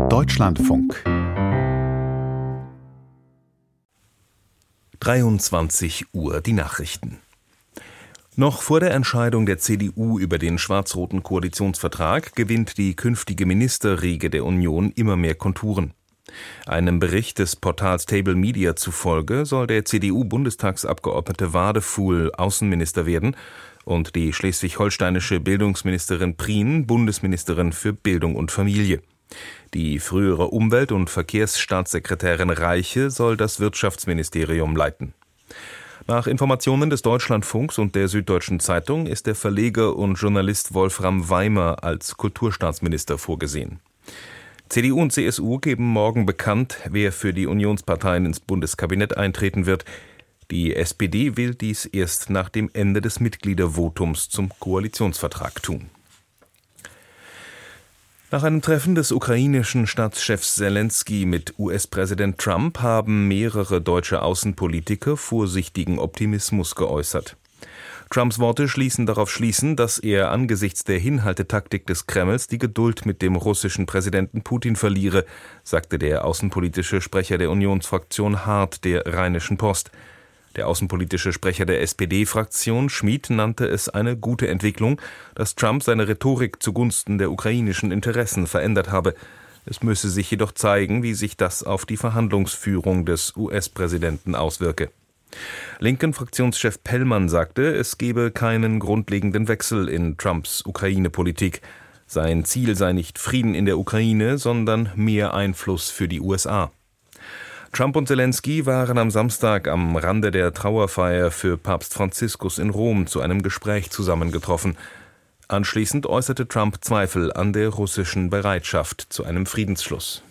Deutschlandfunk 23 Uhr die Nachrichten. Noch vor der Entscheidung der CDU über den schwarz-roten Koalitionsvertrag gewinnt die künftige Ministerriege der Union immer mehr Konturen. Einem Bericht des Portals Table Media zufolge soll der CDU-Bundestagsabgeordnete Wadefuhl Außenminister werden und die schleswig-holsteinische Bildungsministerin Prien Bundesministerin für Bildung und Familie. Die frühere Umwelt- und Verkehrsstaatssekretärin Reiche soll das Wirtschaftsministerium leiten. Nach Informationen des Deutschlandfunks und der Süddeutschen Zeitung ist der Verleger und Journalist Wolfram Weimer als Kulturstaatsminister vorgesehen. CDU und CSU geben morgen bekannt, wer für die Unionsparteien ins Bundeskabinett eintreten wird. Die SPD will dies erst nach dem Ende des Mitgliedervotums zum Koalitionsvertrag tun. Nach einem Treffen des ukrainischen Staatschefs Selenskyj mit US-Präsident Trump haben mehrere deutsche Außenpolitiker vorsichtigen Optimismus geäußert. Trumps Worte ließen darauf schließen, dass er angesichts der Hinhaltetaktik des Kremls die Geduld mit dem russischen Präsidenten Putin verliere, sagte der außenpolitische Sprecher der Unionsfraktion Hart der Rheinischen Post. Der außenpolitische Sprecher der SPD-Fraktion Schmid nannte es eine gute Entwicklung, dass Trump seine Rhetorik zugunsten der ukrainischen Interessen verändert habe. Es müsse sich jedoch zeigen, wie sich das auf die Verhandlungsführung des US-Präsidenten auswirke. Linken Fraktionschef Pellmann sagte, es gebe keinen grundlegenden Wechsel in Trumps Ukraine-Politik. Sein Ziel sei nicht Frieden in der Ukraine, sondern mehr Einfluss für die USA. Trump und Selenskyj waren am Samstag am Rande der Trauerfeier für Papst Franziskus in Rom zu einem Gespräch zusammengetroffen. Anschließend äußerte Trump Zweifel an der russischen Bereitschaft zu einem Friedensschluss.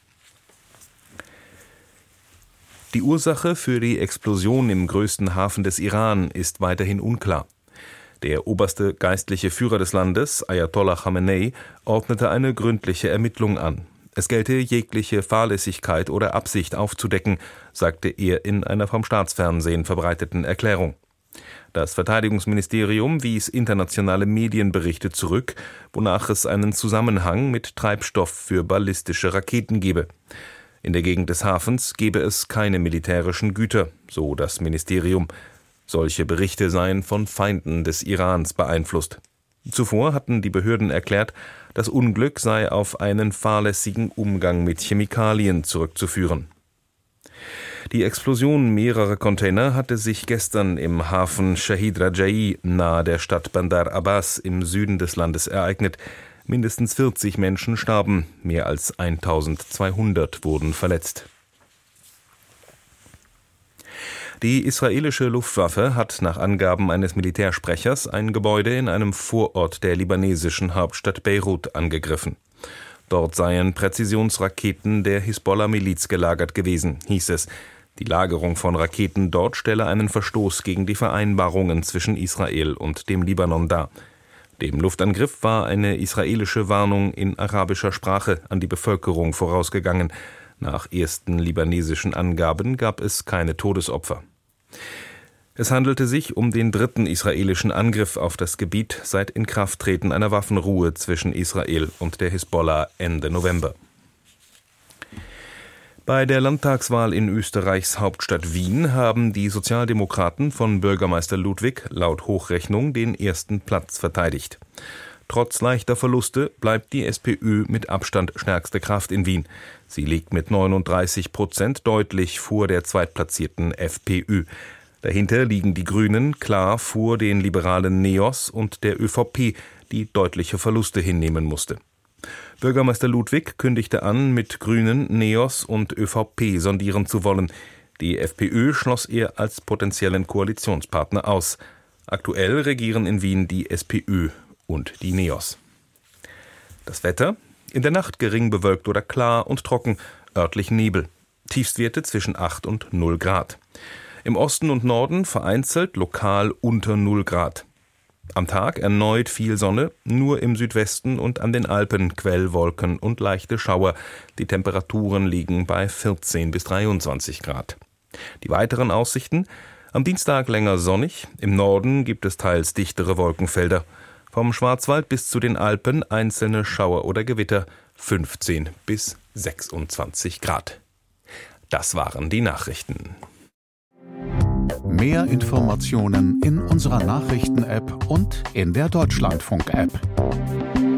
Die Ursache für die Explosion im größten Hafen des Iran ist weiterhin unklar. Der oberste geistliche Führer des Landes, Ayatollah Khamenei, ordnete eine gründliche Ermittlung an. Es gelte jegliche Fahrlässigkeit oder Absicht aufzudecken, sagte er in einer vom Staatsfernsehen verbreiteten Erklärung. Das Verteidigungsministerium wies internationale Medienberichte zurück, wonach es einen Zusammenhang mit Treibstoff für ballistische Raketen gebe. In der Gegend des Hafens gebe es keine militärischen Güter, so das Ministerium. Solche Berichte seien von Feinden des Irans beeinflusst. Zuvor hatten die Behörden erklärt, das Unglück sei auf einen fahrlässigen Umgang mit Chemikalien zurückzuführen. Die Explosion mehrerer Container hatte sich gestern im Hafen Shahid Raja'i nahe der Stadt Bandar Abbas im Süden des Landes ereignet. Mindestens 40 Menschen starben, mehr als 1200 wurden verletzt. Die israelische Luftwaffe hat nach Angaben eines Militärsprechers ein Gebäude in einem Vorort der libanesischen Hauptstadt Beirut angegriffen. Dort seien Präzisionsraketen der Hisbollah-Miliz gelagert gewesen, hieß es. Die Lagerung von Raketen dort stelle einen Verstoß gegen die Vereinbarungen zwischen Israel und dem Libanon dar. Dem Luftangriff war eine israelische Warnung in arabischer Sprache an die Bevölkerung vorausgegangen. Nach ersten libanesischen Angaben gab es keine Todesopfer. Es handelte sich um den dritten israelischen Angriff auf das Gebiet seit Inkrafttreten einer Waffenruhe zwischen Israel und der Hisbollah Ende November. Bei der Landtagswahl in Österreichs Hauptstadt Wien haben die Sozialdemokraten von Bürgermeister Ludwig laut Hochrechnung den ersten Platz verteidigt. Trotz leichter Verluste bleibt die SPÖ mit Abstand stärkste Kraft in Wien. Sie liegt mit 39% deutlich vor der zweitplatzierten FPÖ. Dahinter liegen die Grünen klar vor den liberalen NEOS und der ÖVP, die deutliche Verluste hinnehmen musste. Bürgermeister Ludwig kündigte an, mit Grünen, NEOS und ÖVP sondieren zu wollen. Die FPÖ schloss er als potenziellen Koalitionspartner aus. Aktuell regieren in Wien die SPÖ und die NEOS. Das Wetter? In der Nacht gering bewölkt oder klar und trocken, örtlich Nebel. Tiefstwerte zwischen 8 und 0 Grad. Im Osten und Norden vereinzelt lokal unter 0 Grad. Am Tag erneut viel Sonne, nur im Südwesten und an den Alpen Quellwolken und leichte Schauer. Die Temperaturen liegen bei 14 bis 23 Grad. Die weiteren Aussichten? Am Dienstag länger sonnig, im Norden gibt es teils dichtere Wolkenfelder. Vom Schwarzwald bis zu den Alpen einzelne Schauer oder Gewitter, 15 bis 26 Grad. Das waren die Nachrichten. Mehr Informationen in unserer Nachrichten-App und in der Deutschlandfunk-App.